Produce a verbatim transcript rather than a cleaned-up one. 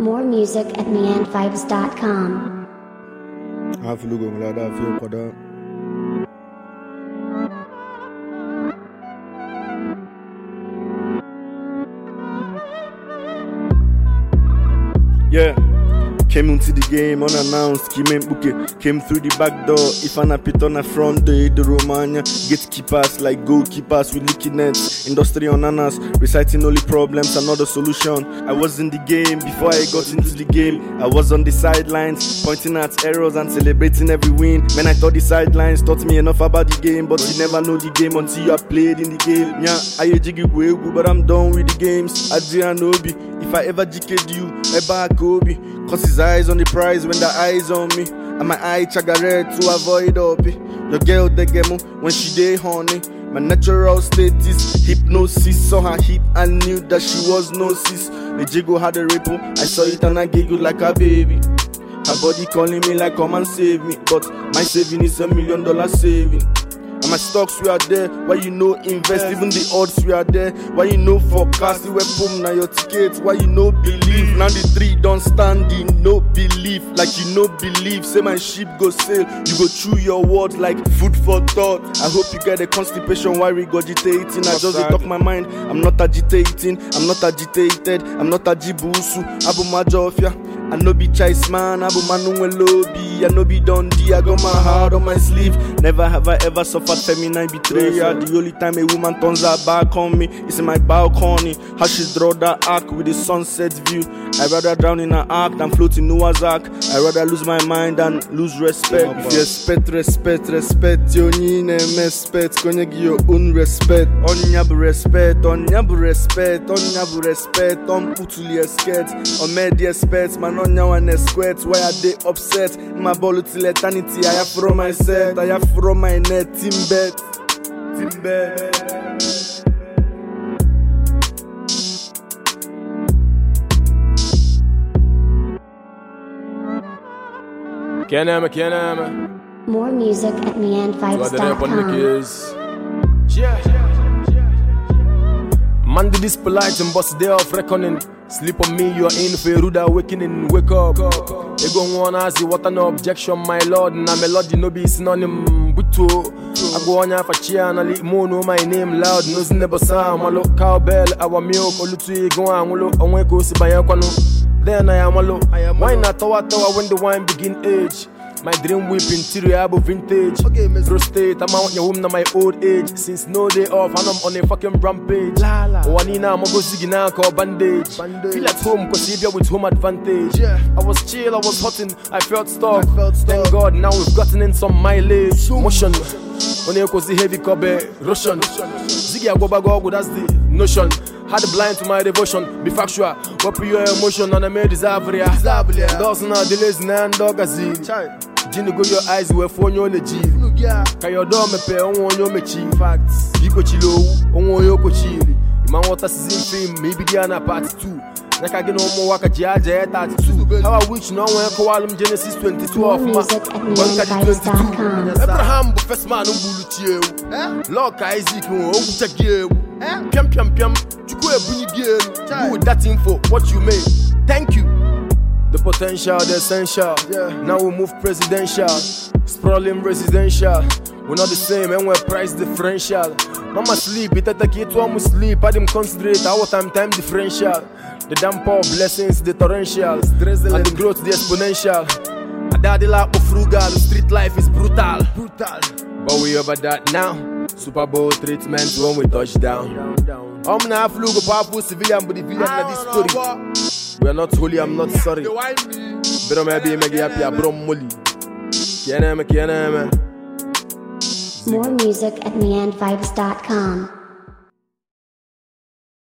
More music at meand vibes dot com. I feel good, glad I feel good. Yeah. Came into the game unannounced, came in bouquet, came through the back door. If I pit on the front door, the Romania gatekeepers like goalkeepers with leaky nets. Industry on ananas, reciting only problems, another solution. I was in the game before I got into the game. I was on the sidelines, pointing at errors and celebrating every win. Man, I thought the sidelines taught me enough about the game, but you never know the game until you have played in the game. Yeah, I jiggy but I'm done with the games. Adrian Obi, if I ever G K'd you, Eba Kobe. Cause his eyes on the prize when the eyes on me. And my eye chagare to avoid obi. Your girl the gemo when she day honey. My natural state is hypnosis. Saw her hip and knew that she was no sis. The jiggle had a ripple, I saw it and I giggled like a baby. Her body calling me like come and save me. But my saving is a million dollar saving. And my stocks we are there, why you know invest, even the odds we are there, why you know forecast, you boom now your tickets, why you know believe, now the three don't stand in no belief, like you know believe, say my ship go sail, you go through your words like food for thought. I hope you get a constipation while regurgitating, I just talk my mind, I'm not agitating, I'm not agitated, I'm not a jibusu, Abu Majofia. I no be chase man, Abu Manu lobby. I no be Dundee, I got my heart on my sleeve. Never have I ever suffered feminine betrayal. The only time a woman turns her back on me is in my balcony. How she draw that arc with the sunset view. I rather drown in an ark than float in Noah's ark. I rather lose my mind than lose respect. If you respect, respect, respect, you need a respect. Can you give your own respect? Onyabu respect, onyabu respect, onyabu respect. On putuli esket, on medi respect, man. Now and squat, why are they upset? My ball till eternity, I have from my set, I have from my net, team bet, team bet. Kenema, Kenema. More music at meand vibes dot com. Yeah. Man, do this polite and bust day off reckoning. Sleep on me, you're in for a rude awakening. Wake up. You go on as you water no objection, my lord. Na melody no be synonym. Buto. I go on ya for cheer and I let more know my name loud. Nose never sound. Malo cowbell, our milk. Olutu go on. Wolo onwe go si bayakwano. Then I am alone. Why not tower tower when the wine begin age? My dream whip interior above vintage. Okay, prostate, I'm out your home now my old age. Since no day off, and I'm on a fucking rampage. La la. Oh, Anina, I'm go ziggy now, call bandage. bandage. Feel at home, cause you're with home advantage. Yeah. I was chill, I was hotting, I felt stuck. I felt stuck. Thank God, now we've gotten in some mileage. So motion. Only cause the heavy cobe, Russian. Ziggy, I go back, go, that's the notion. Had blind to my devotion, be factual. What put your emotion on a made disavoria. Doesn't not delays and dog as Jini go your eyes were for your legit. Can your door me pay on your mechi facts? You go chilo, on your cochili. You man want a season film, maybe the other part two. Like I get no more work at Jaja thirty-two. How I wish no one call Genesis twenty-two of my twenty-two. Abraham, first man, who bullet you. Lock Isaac, who check you. Piam piam piam, you go bring again. With that info, what you made. Thank you. The potential, the essential. Yeah. Now we move presidential. Sprawling residential. We're not the same and we're price differential. Mama sleep, it attack it one we sleep. I didn't considerate our time time differential. The damper of blessings, the torrential. And the growth, the exponential. I daddy like frugal, street life is brutal. Brutal. But we over that now. Super Bowl treatment when we touch down. I'm not flew go powerful civilian, but the villain of this story. We are not holy, I'm not sorry. But maybe make you happy, bro. Molly. More music at meand vibes dot com.